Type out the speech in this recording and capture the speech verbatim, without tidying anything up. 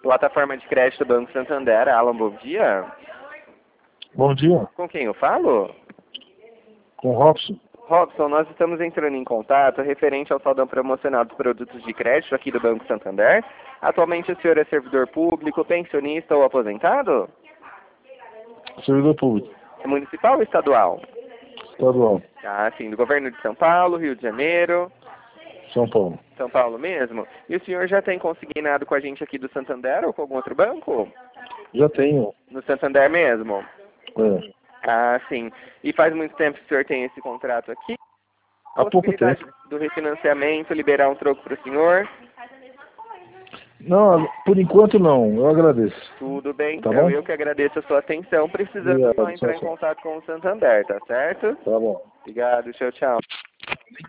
Plataforma de crédito do Banco Santander. Alan, bom dia. Bom dia, Com quem eu falo? com o Robson. Robson, nós estamos entrando em contato referente ao saldão promocional dos produtos de crédito aqui do Banco Santander. Atualmente o senhor é servidor público, pensionista ou aposentado? Servidor público, É municipal ou estadual? estadual, Ah, sim, do governo de São Paulo, Rio de Janeiro, São Paulo. São Paulo mesmo. E o senhor já tem consignado com a gente aqui do Santander ou com algum outro banco? Já tenho, No Santander mesmo? é, Ah, sim. E faz muito tempo que o senhor tem esse contrato aqui? há pouco Possibilidade tempo. do refinanciamento, liberar um troco para o senhor? Não, por enquanto não, eu agradeço. Tudo bem, Tá então bom? eu que agradeço a sua atenção. Precisando só Obrigado, entrar tchau, em tchau. contato com o Santander, tá certo? Tá bom. Obrigado, tchau, tchau.